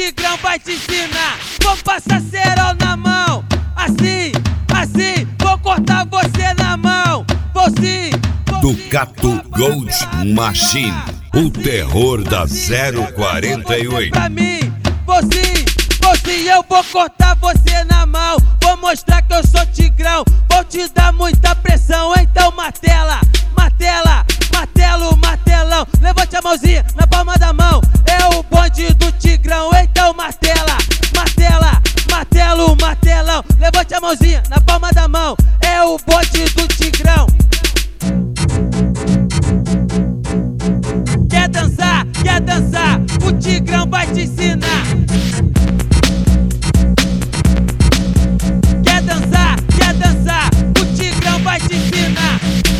Tigrão vai te ensinar. Vou passar cerol na mão, assim, assim, vou cortar você na mão. Vou sim, Ducato Gold Machine, o terror da 048. Pra mim, vou sim, eu vou cortar você na mão. Vou mostrar que eu sou Tigrão, vou te dar muita pressão. Então martela, martela, martelo, martelão. Levante a mãozinha na palma da mão, é o bonde do Tigrão. Então martela, martela, martelo, martelão. Levante a mãozinha na palma da mão, é o bonde do Tigrão. Quer dançar? Quer dançar? O Tigrão vai te ensinar. Quer dançar? Quer dançar? O Tigrão vai te ensinar.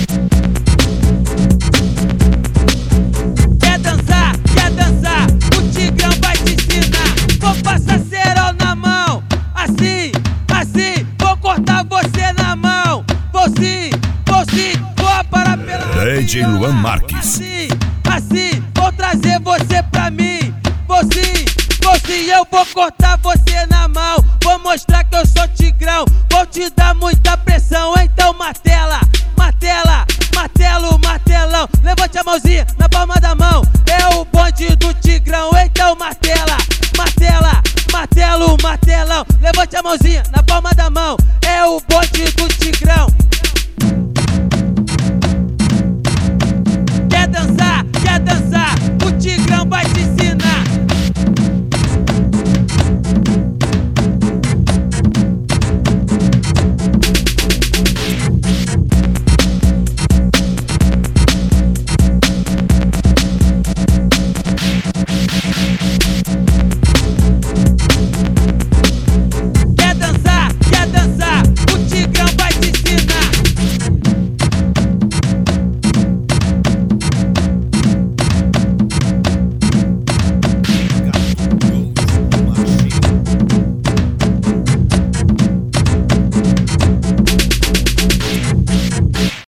Quer dançar? Quer dançar? O Tigrão vai te ensinar. Vou passar cerol na mão, assim, assim, vou cortar você na mão. Vou sim, vou aparar pela DJ Luan Marques. Assim, assim, vou trazer você pra mim. Vou sim, eu vou cortar você na mão. Vou mostrar que eu sou Tigrão, vou te dar muita pressão. Então martela, martela, martelo, martelão. Levante a mãozinha na palma da mão, é o bonde do Tigrão. Então martela, martela.